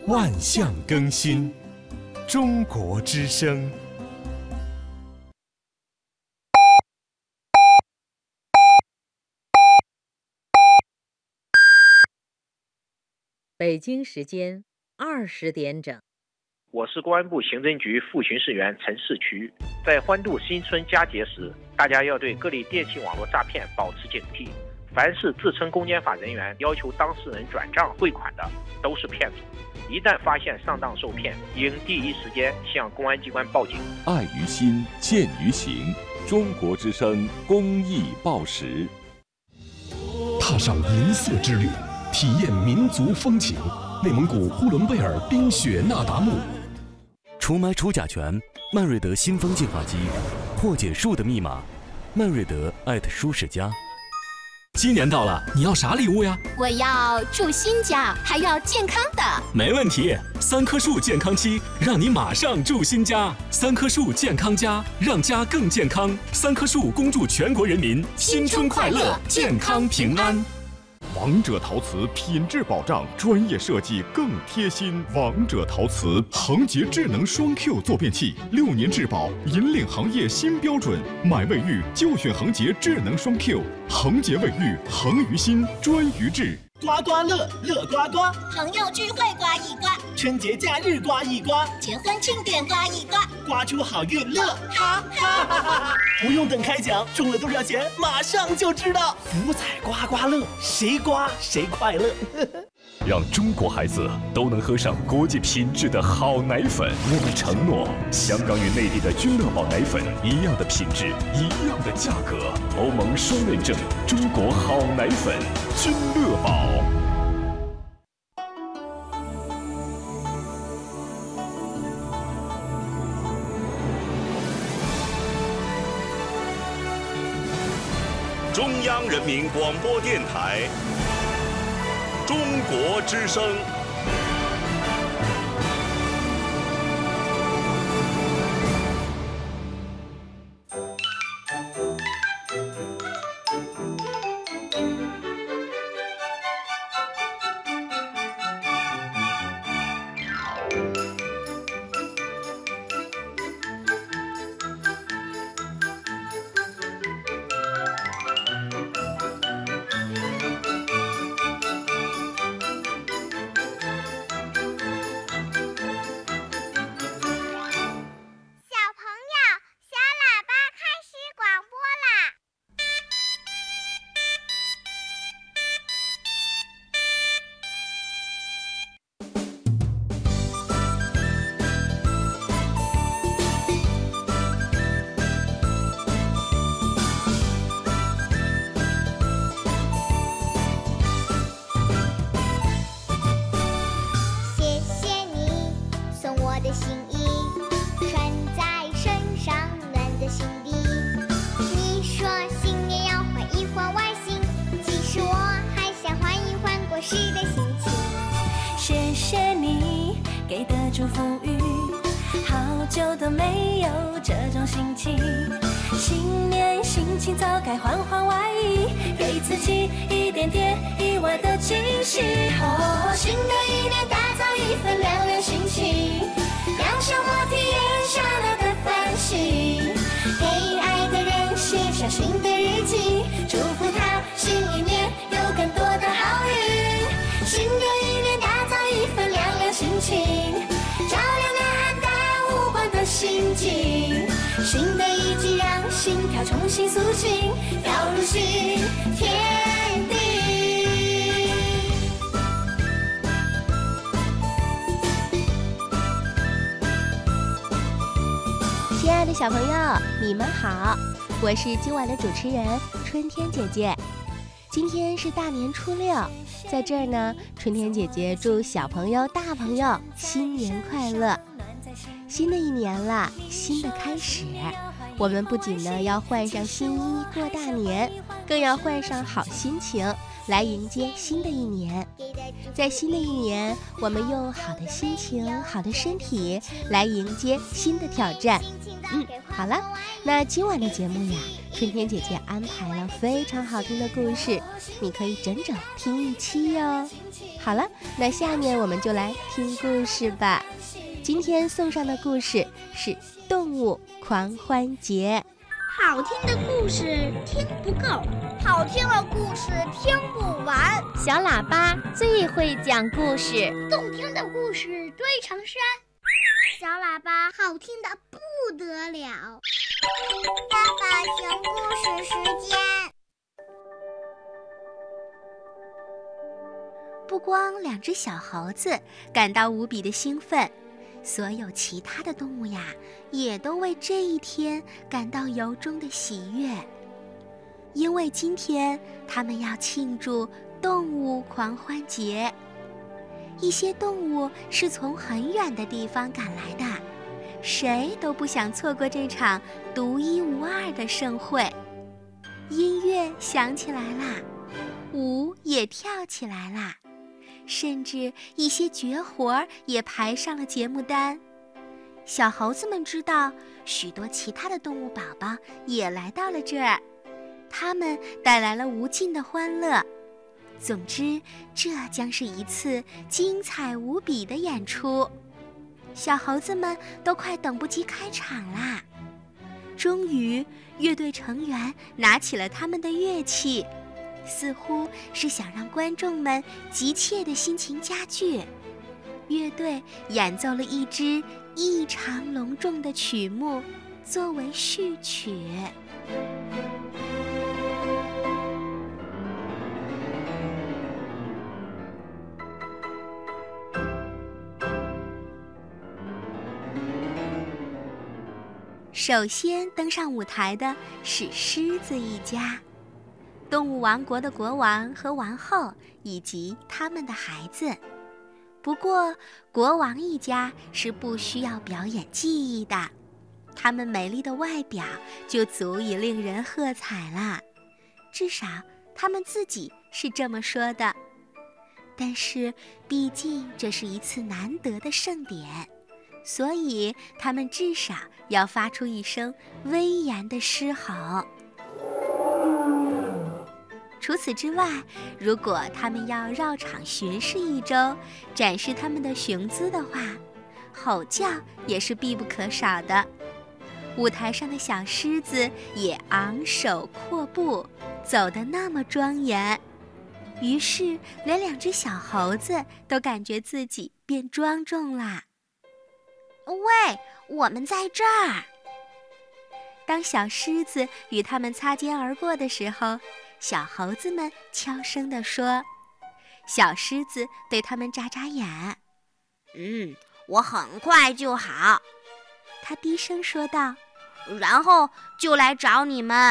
万象更新，中国之声。 北京时间20点整。 我是公安部刑侦局副巡视员陈世渠。在欢度新春佳节时，大家要对各类电信网络诈骗保持警惕。凡是自称公检法人员要求当事人转账汇款的，都是骗子。一旦发现上当受骗，应第一时间向公安机关报警。 爱于心，见于行。中国之声公益报时。 踏上银色之旅，体验民族风情。内蒙古呼伦贝尔冰雪那达慕。 除霾除甲醛，曼瑞德新风净化机，破解树的密码，曼瑞德舒适家。 新年到了，你要啥礼物呀？ 我要住新家，还要健康的。 没问题，3棵树健康期，让你马上住新家。3棵树健康家，让家更健康。3棵树恭祝全国人民新春快乐，健康平安。 王者陶瓷品质保障，专业设计更贴心。王者陶瓷恒洁智能双 Q 坐便器，6年质保，引领行业新标准。买卫浴就选恒洁智能双 Q， 恒洁卫浴，恒于心，专于智。 刮刮乐，乐刮刮； 朋友聚会刮一刮， 春节假日刮一刮， 结婚庆典刮一刮， 刮出好运乐，哈哈哈哈！不用等开奖，中了多少钱马上就知道。福彩刮刮乐，谁刮谁快乐。 让中国孩子都能喝上国际品质的好奶粉。我们承诺，香港与内地的君乐宝奶粉一样的品质，一样的价格。欧盟双认证，中国好奶粉，君乐宝。 中央人民广播电台。中国之声。 新的一季让心跳重新苏醒，跳入新天地。 亲爱的小朋友，你们好，我是今晚的主持人春天姐姐。今天是大年初6，在这儿呢，春天姐姐祝小朋友大朋友新年快乐。新的一年了，新的开始，我们不仅呢要换上新衣过大年，更要换上好心情来迎接新的一年。在新的一年，我们用好的心情、好的身体来迎接新的挑战。好了，那今晚的节目呀，春天姐姐安排了非常好听的故事，你可以整整听一期哟。好了，那下面我们就来听故事吧。今天送上的故事是动物狂欢节。 好听的故事听不够，好听的故事听不完。 小喇叭最会讲故事， 动听的故事堆成山。小喇叭好听的不得了。爸爸讲故事时间。 不光2只小猴子感到无比的兴奋，所有其他的动物呀，也都为这一天感到由衷的喜悦。因为今天他们要庆祝动物狂欢节。一些动物是从很远的地方赶来的，谁都不想错过这场独一无二的盛会。音乐响起来啦，舞也跳起来啦，甚至一些绝活也排上了节目单。小猴子们知道，许多其他的动物宝宝也来到了这儿，他们带来了无尽的欢乐。总之，这将是一次精彩无比的演出。小猴子们都快等不及开场啦。终于，乐队成员拿起了他们的乐器，似乎是想让观众们急切的心情加剧。乐队演奏了一支异常隆重的曲目，作为序曲。首先登上舞台的是狮子一家，动物王国的国王和王后以及他们的孩子。不过，国王一家是不需要表演技艺的，他们美丽的外表就足以令人喝彩了，至少他们自己是这么说的。但是，毕竟这是一次难得的盛典，所以他们至少要发出一声威严的狮吼。除此之外，如果他们要绕场巡视一周，展示他们的雄姿的话，吼叫也是必不可少的。舞台上的小狮子也昂首阔步，走得那么庄严，于是连2只小猴子都感觉自己变庄重啦。 喂，我们在这儿。 当小狮子与他们擦肩而过的时候，小猴子们悄声地说。小狮子对他们眨眨眼。 我很快就好， 他低声说道， 然后就来找你们。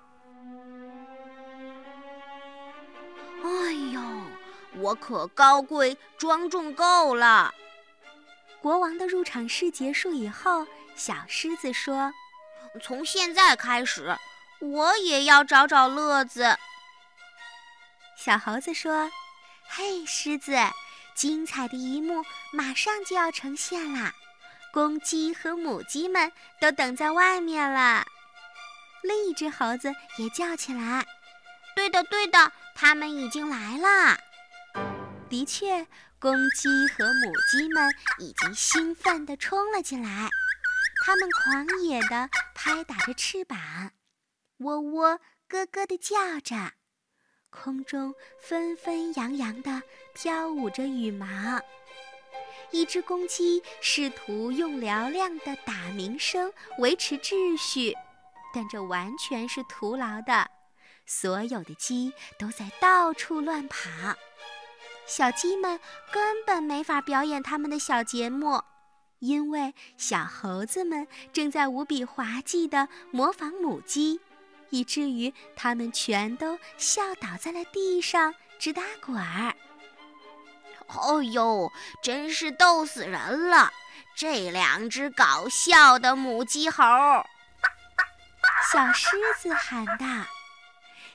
哎呦，我可高贵庄重够了。 国王的入场式结束以后，小狮子说， 从现在开始，我也要找找乐子。 小猴子说，嘿，狮子，精彩的一幕马上就要呈现啦，公鸡和母鸡们都等在外面了。另一只猴子也叫起来， 对的对的，他们已经来了。 的确，公鸡和母鸡们已经兴奋地冲了进来，它们狂野地拍打着翅膀，喔喔咯咯地叫着，空中纷纷扬扬地飘舞着羽毛。一只公鸡试图用嘹亮的打鸣声维持秩序，但这完全是徒劳的，所有的鸡都在到处乱跑。小鸡们根本没法表演他们的小节目，因为小猴子们正在无比滑稽地模仿母鸡，以至于它们全都笑倒在了地上，直打滚儿。 哦呦，真是逗死人了！这2只搞笑的母鸡猴！ 小狮子喊道。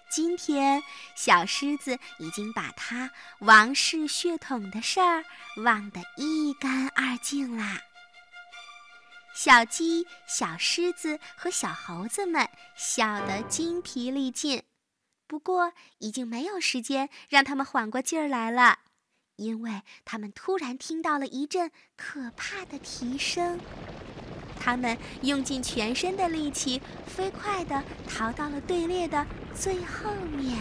今天小狮子已经把他王室血统的事儿忘得一干二净啦。小鸡、小狮子和小猴子们笑得精疲力尽，不过已经没有时间让他们缓过劲儿来了，因为他们突然听到了一阵可怕的啼声。他们用尽全身的力气，飞快地逃到了队列的最后面。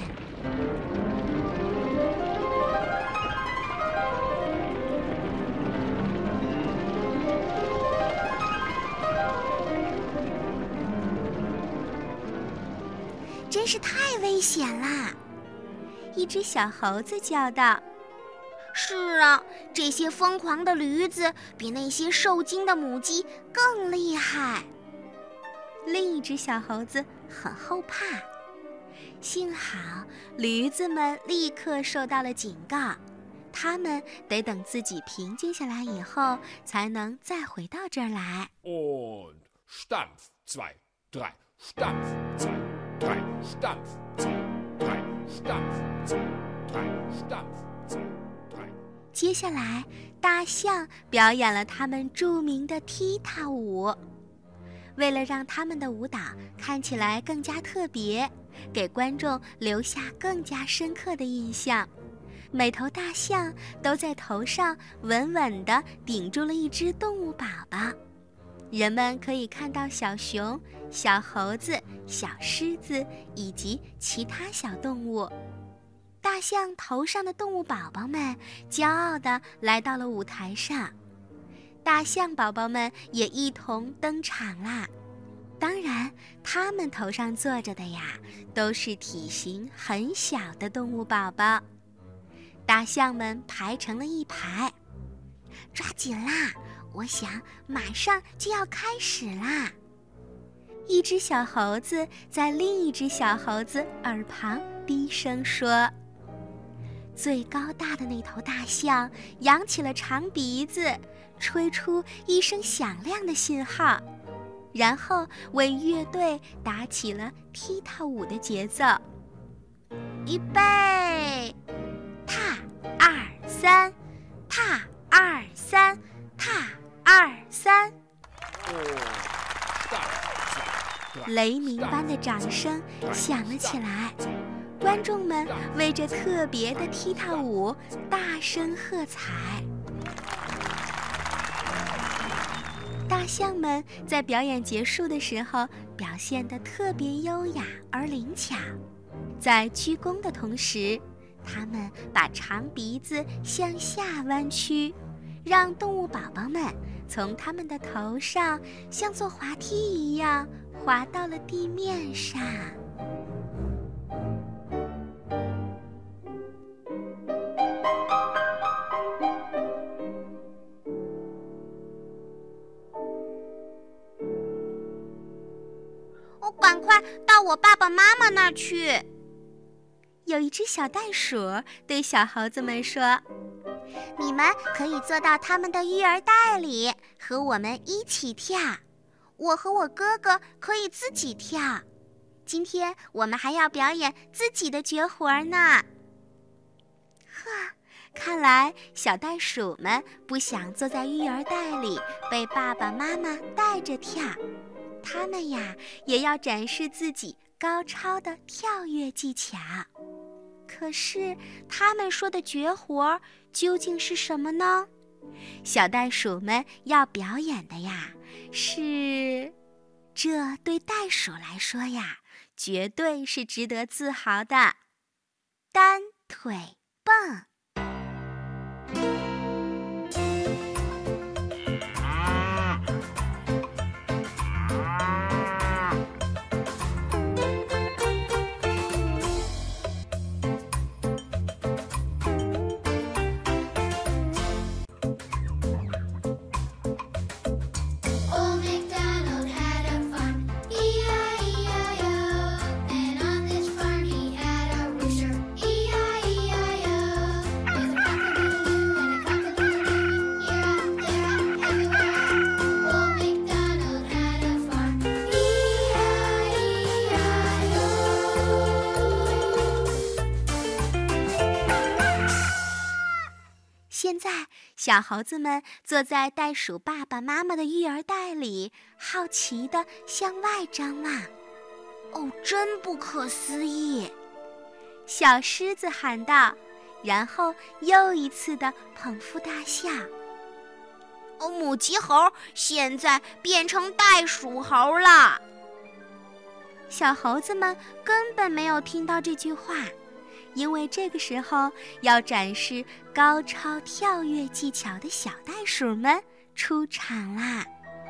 真是太危险啦！一只小猴子叫道。 是啊，这些疯狂的驴子比那些受惊的母鸡更厉害。 另一只小猴子很后怕，幸好驴子们立刻受到了警告，他们得等自己平静下来以后，才能再回到这儿来。 Und Stampf 2, 3, Stampf 2, 3, Stampf 2, 3, Stampf 2, 3, Stampf 2. 接下来，大象表演了他们著名的踢踏舞。为了让他们的舞蹈看起来更加特别，给观众留下更加深刻的印象，每头大象都在头上稳稳地顶住了一只动物宝宝。人们可以看到小熊、小猴子、小狮子以及其他小动物。大象头上的动物宝宝们骄傲地来到了舞台上，大象宝宝们也一同登场啦。当然，他们头上坐着的呀，都是体型很小的动物宝宝。大象们排成了一排， 抓紧啦！我想马上就要开始啦。 一只小猴子在另一只小猴子耳旁低声说。最高大的那头大象扬起了长鼻子，吹出一声响亮的信号，然后为乐队打起了踢踏舞的节奏。 预备，踏2 3，踏2 3，踏2 3。 雷鸣般的掌声响了起来，观众们为这特别的踢踏舞大声喝彩。大象们在表演结束的时候表现得特别优雅而灵巧，在鞠躬的同时，他们把长鼻子向下弯曲，让动物宝宝们从他们的头上像坐滑梯一样滑到了地面上。 赶快到我爸爸妈妈那儿去。 有一只小袋鼠对小猴子们说， 你们可以坐到他们的育儿袋里，和我们一起跳。我和我哥哥可以自己跳。今天我们还要表演自己的绝活呢。 呵，看来小袋鼠们不想坐在育儿袋里被爸爸妈妈带着跳，他们呀也要展示自己高超的跳跃技巧。可是他们说的绝活究竟是什么呢？小袋鼠们要表演的呀是，这对袋鼠来说呀绝对是值得自豪的单腿蹦。 小猴子们坐在袋鼠爸爸妈妈的育儿袋里，好奇地向外张望。哦，真不可思议！小狮子喊道，然后又一次地捧腹大笑。哦，母鸡猴现在变成袋鼠猴了。小猴子们根本没有听到这句话，因为这个时候要展示高超跳跃技巧的小袋鼠们出场啦。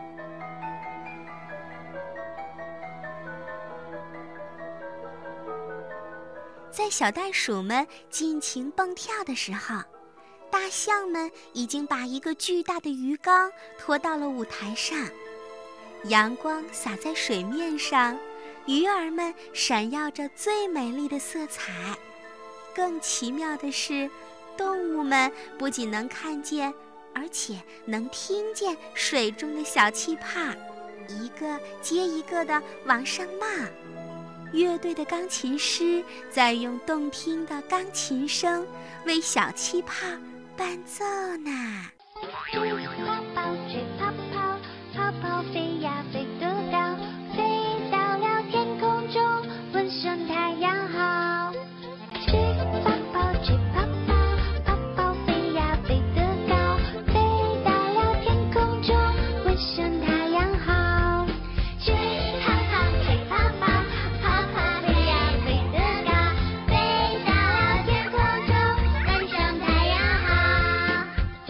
在小袋鼠们尽情蹦跳的时候，大象们已经把一个巨大的鱼缸拖到了舞台上，阳光洒在水面上，鱼儿们闪耀着最美丽的色彩。更奇妙的是，动物们不仅能看见，而且能听见水中的小气泡，一个接一个地往上冒。乐队的钢琴师在用动听的钢琴声为小气泡伴奏呢。 吹泡泡，吹泡泡，泡泡飞呀飞得高，飞到了天空中，温顺太阳好。吹泡泡，吹泡泡，泡泡飞呀飞得高，飞到了天空中，温顺太阳好。吹泡泡，吹泡泡，泡泡飞呀飞得高，飞到了天空中，温顺太阳好。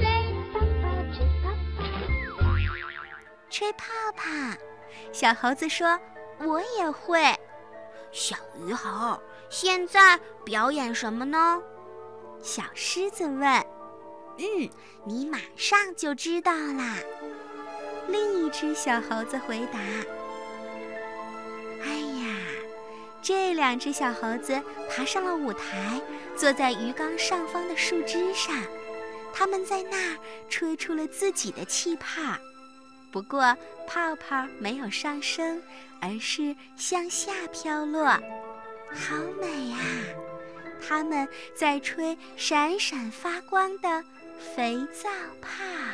吹泡泡，小猴子说：“我也会。”小鱼猴，现在表演什么呢？小狮子问。你马上就知道啦。另一只小猴子回答。哎呀，这两只小猴子爬上了舞台，坐在鱼缸上方的树枝上，它们在那儿吹出了自己的气泡。不过泡泡没有上升，而是向下飘落，好美啊！它们在吹闪闪发光的肥皂泡。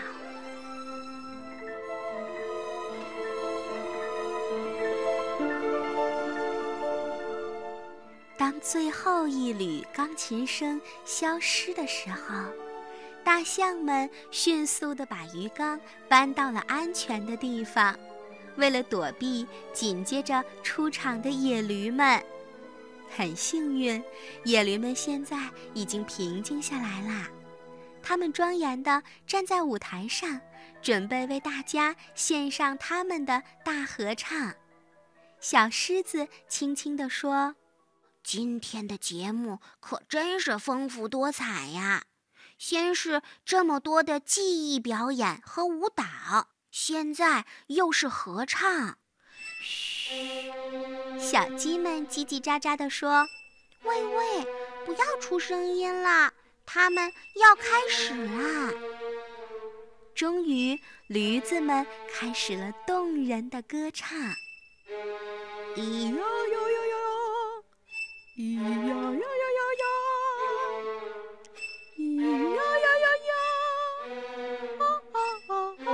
当最后一缕钢琴声消失的时候，大象们迅速地把鱼缸搬到了安全的地方，为了躲避紧接着出场的野驴们。很幸运，野驴们现在已经平静下来啦。他们庄严地站在舞台上，准备为大家献上他们的大合唱。小狮子轻轻地说：“今天的节目可真是丰富多彩呀！先是这么多的技艺表演和舞蹈，现在又是合唱。”嘘，小鸡们叽叽喳喳地说：“喂喂，不要出声音了，他们要开始啦！”终于，驴子们开始了动人的歌唱。咿呀呀呀呀，咿呀呀呀呀呀，咿呀呀呀呀，啊啊啊啊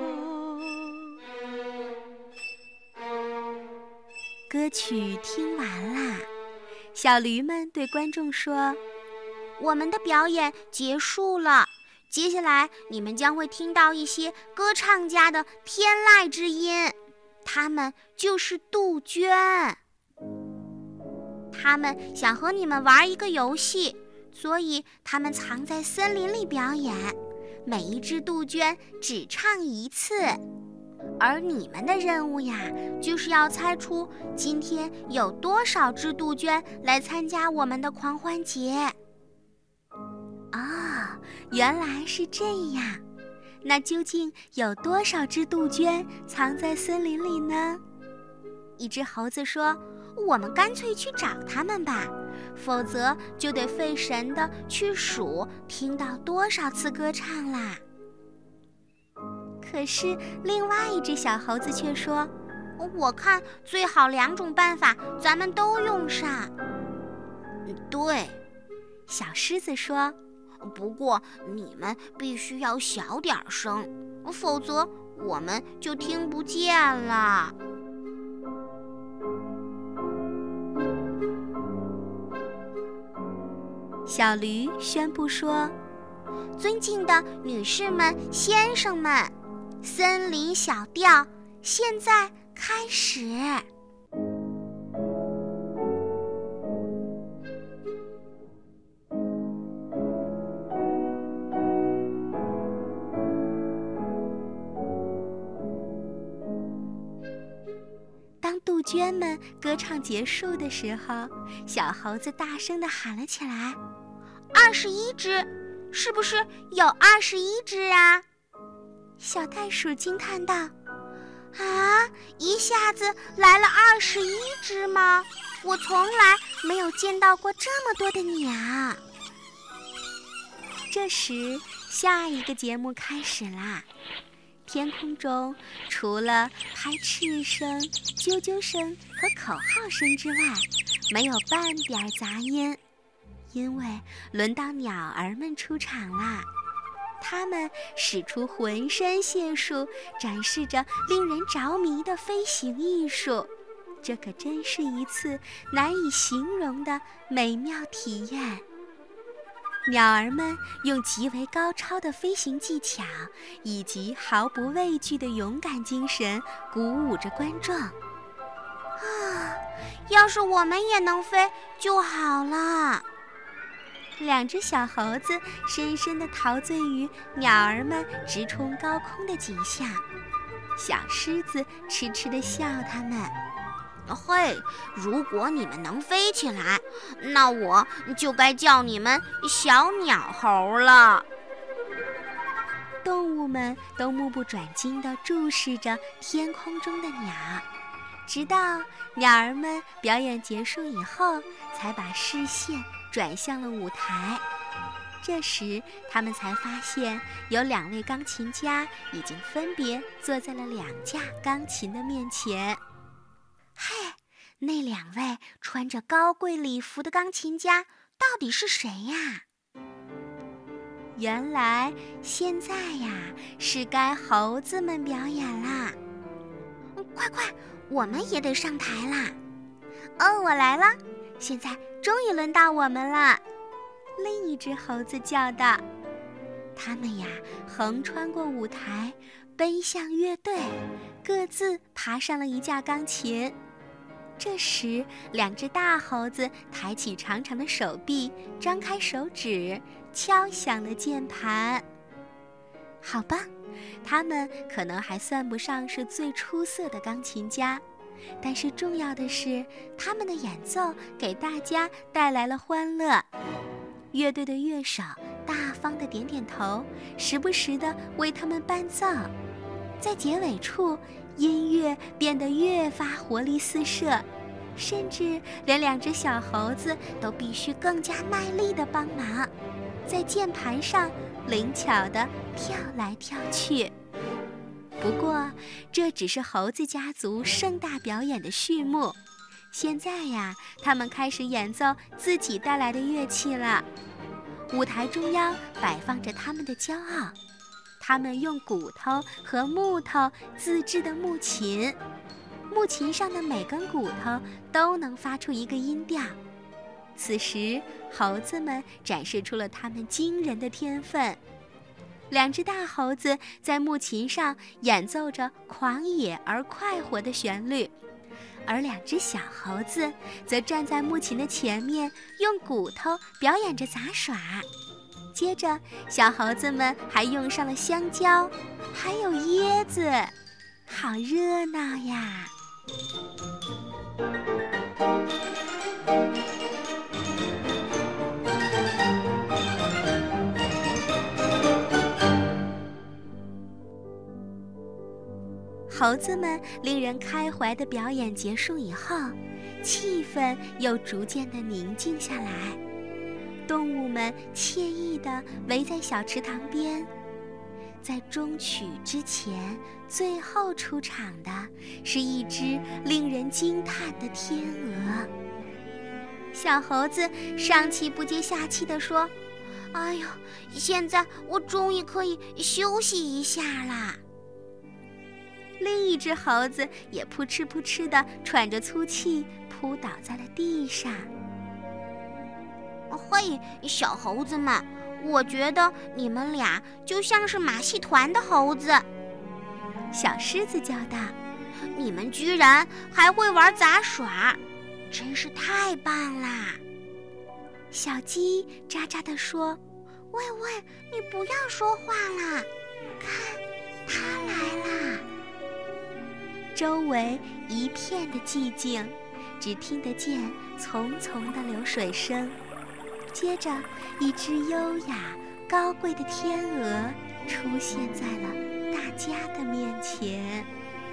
啊！歌曲听完啦，小驴们对观众说：“我们的表演结束了，接下来你们将会听到一些歌唱家的天籁之音，他们就是杜鹃。他们想和你们玩一个游戏，所以他们藏在森林里表演，每一只杜鹃只唱一次。而你们的任务呀，就是要猜出今天有多少只杜鹃来参加我们的狂欢节。”哦，原来是这样。那究竟有多少只杜鹃藏在森林里呢？一只猴子说：“我们干脆去找它们吧，否则就得费神的去数听到多少次歌唱啦。”可是另外一只小猴子却说：“我看最好两种办法咱们都用上。”对，小狮子说：“ 不过你们必须要小点声，否则我们就听不见了。 小驴宣布说：“ 尊敬的女士们、先生们，森林小调现在开始。”当杜鹃们歌唱结束的时候，小猴子大声地喊了起来：“21只，是不是有21只啊？”小袋鼠惊叹道：“啊，一下子来了21只吗？我从来没有见到过这么多的鸟。”这时，下一个节目开始啦。天空中除了拍翅声、啾啾声和口号声之外，没有半点杂音，因为轮到鸟儿们出场啦。它们使出浑身解数，展示着令人着迷的飞行艺术，这可真是一次难以形容的美妙体验。鸟儿们用极为高超的飞行技巧以及毫不畏惧的勇敢精神鼓舞着观众。要是我们也能飞就好了。两只小猴子深深地陶醉于鸟儿们直冲高空的景象，小狮子痴痴地笑它们：“嘿，如果你们能飞起来，那我就该叫你们小鸟猴了。”动物们都目不转睛地注视着天空中的鸟，直到鸟儿们表演结束以后，才把视线转向了舞台。这时，他们才发现有2位钢琴家已经分别坐在了2架钢琴的面前。嘿，那2位穿着高贵礼服的钢琴家到底是谁呀？原来现在呀，是该猴子们表演啦！快，我们也得上台啦！哦，我来了，现在终于轮到我们了。另一只猴子叫道。他们呀，横穿过舞台，奔向乐队，各自爬上了1架钢琴。这时，2只大猴子抬起长长的手臂，张开手指，敲响了键盘。好吧，他们可能还算不上是最出色的钢琴家，但是重要的是，他们的演奏给大家带来了欢乐。乐队的乐手大方地点点头，时不时地为他们伴奏。在结尾处，音乐变得越发活力四射，甚至连2只小猴子都必须更加卖力地帮忙，在键盘上灵巧地跳来跳去。不过，这只是猴子家族盛大表演的序幕。现在呀，他们开始演奏自己带来的乐器了。舞台中央摆放着他们的骄傲，他们用骨头和木头自制的木琴，木琴上的每根骨头都能发出一个音调。此时，猴子们展示出了他们惊人的天分。2只大猴子在木琴上演奏着狂野而快活的旋律，而2只小猴子则站在木琴的前面，用骨头表演着杂耍。接着，小猴子们还用上了香蕉，还有椰子，好热闹呀！猴子们令人开怀的表演结束以后，气氛又逐渐的宁静下来。动物们惬意地围在小池塘边。在终曲之前，最后出场的是一只令人惊叹的天鹅。小猴子上气不接下气地说：“ 哎呦，现在我终于可以休息一下啦。 另一只猴子也扑哧扑哧地喘着粗气，扑倒在了地上。 嘿，小猴子们，我觉得你们俩就像是马戏团的猴子。 小狮子叫道：“ 你们居然还会玩杂耍，真是太棒啦！” 小鸡喳喳地说：“ 喂，你不要说话啦，看，它来啦！” 周围一片的寂静，只听得见淙淙的流水声。接着，一只优雅高贵的天鹅出现在了大家的面前。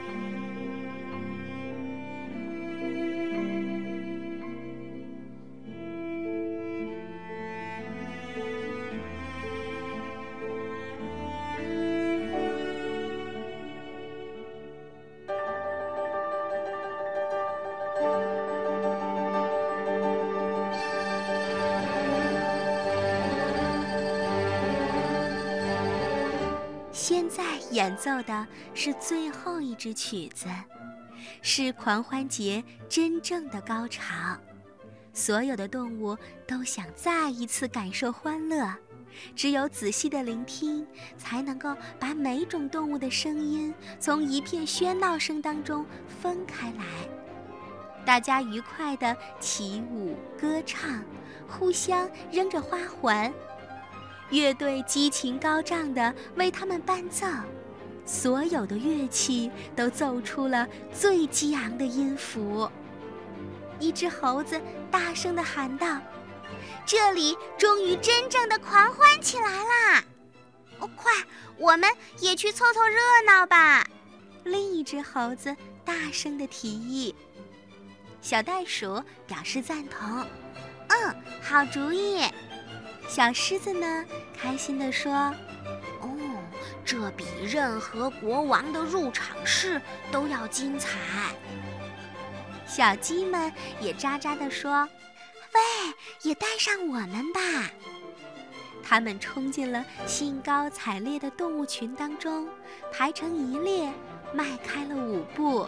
现在演奏的是最后一支曲子，是狂欢节真正的高潮。所有的动物都想再一次感受欢乐，只有仔细的聆听，才能够把每种动物的声音从一片喧闹声当中分开来。大家愉快地起舞歌唱，互相扔着花环。乐队激情高涨地为他们伴奏，所有的乐器都奏出了最激昂的音符。一只猴子大声地喊道：“ 这里终于真正的狂欢起来啦！快，我们也去凑凑热闹吧！” 另一只猴子大声地提议。小袋鼠表示赞同：“ 好主意。” 小狮子呢，开心地说：“ 这比任何国王的入场式都要精彩。” 小鸡们也喳喳地说：“ 喂，也带上我们吧！” 它们冲进了兴高采烈的动物群当中，排成一列，迈开了舞步。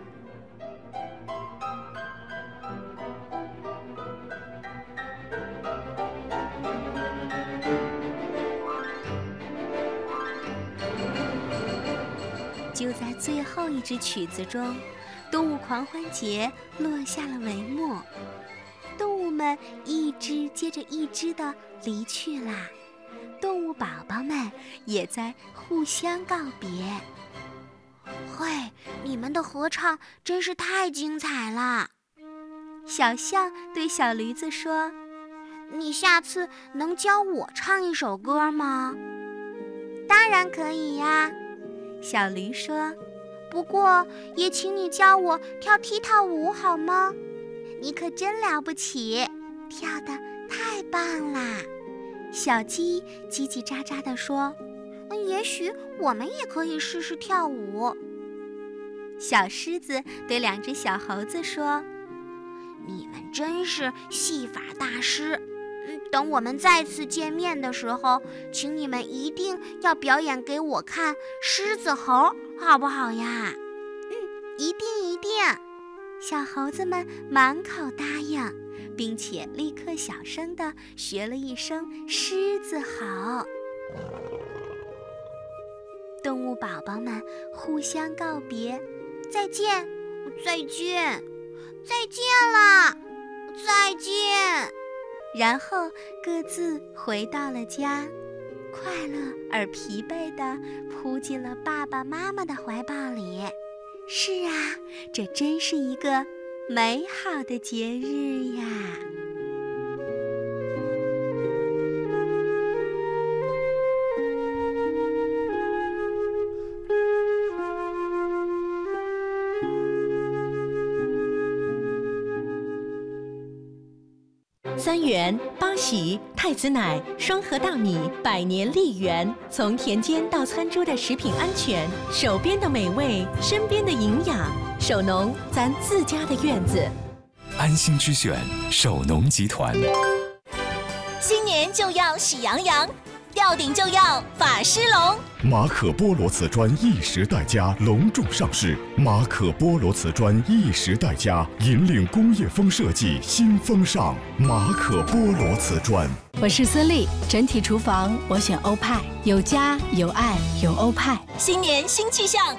就在最后一支曲子中，动物狂欢节落下了帷幕。动物们一只接着一只地离去啦，动物宝宝们也在互相告别。 嘿，你们的合唱真是太精彩了！ 小象对小驴子说：“ 你下次能教我唱一首歌吗？”“ 当然可以呀。”小驴说：“不过也请你教我跳踢踏舞好吗？你可真了不起，跳得太棒啦！”小鸡叽叽喳喳地说：“ 也许我们也可以试试跳舞。” 小狮子对两只小猴子说：“ 你们真是戏法大师。等我们再次见面的时候，请你们一定要表演给我看狮子猴，好不好呀？”“ 一定一定！”小猴子们满口答应，并且立刻小声地学了一声狮子吼。动物宝宝们互相告别：“ 再见，再见，再见了，再见。” 然后各自回到了家，快乐而疲惫地扑进了爸爸妈妈的怀抱里。是啊，这真是一个美好的节日呀！ 3元、八喜、太子奶、双核大米、百年丽源，从田间到餐桌的食品安全，手边的美味，身边的营养，手农咱自家的院子。 安心之选，手农集团。 新年就要喜洋洋，吊顶就要法狮龙。 马可波罗瓷砖一时代家隆重上市，马可波罗瓷砖一时代家引领工业风设计新风尚，马可波罗瓷砖。 我是孙俪，整体厨房我选欧派，有家有爱有欧派。 新年新气象。